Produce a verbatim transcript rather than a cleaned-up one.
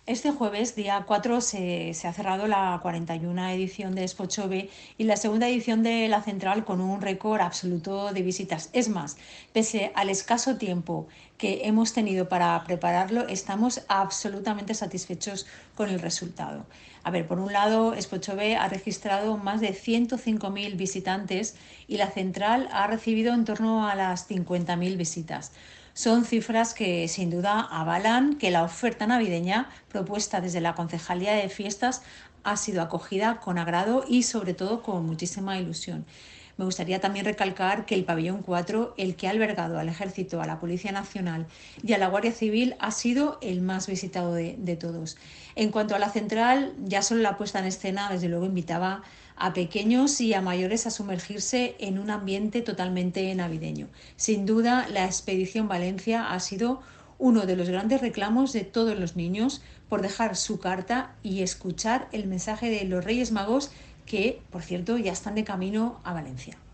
Este jueves, día cuatro, se, se ha cerrado la cuarenta y una edición de Expo Chove y la segunda edición de la Central con un récord absoluto de visitas. Es más, pese al escaso tiempo que hemos tenido para prepararlo, estamos absolutamente satisfechos con el resultado. A ver, por un lado, Expo Chove ha registrado más de ciento cinco mil visitantes y la Central ha recibido en torno a las cincuenta mil visitas. Son cifras que sin duda avalan que la oferta navideña propuesta desde la Concejalía de Fiestas ha sido acogida con agrado y sobre todo con muchísima ilusión. Me gustaría también recalcar que el pabellón cuatro, el que ha albergado al Ejército, a la Policía Nacional y a la Guardia Civil, ha sido el más visitado de, de todos. En cuanto a la central, ya solo la puesta en escena, desde luego, invitaba a pequeños y a mayores a sumergirse en un ambiente totalmente navideño. Sin duda, la expedición Valencia ha sido uno de los grandes reclamos de todos los niños por dejar su carta y escuchar el mensaje de los Reyes Magos que, por cierto, ya están de camino a Valencia.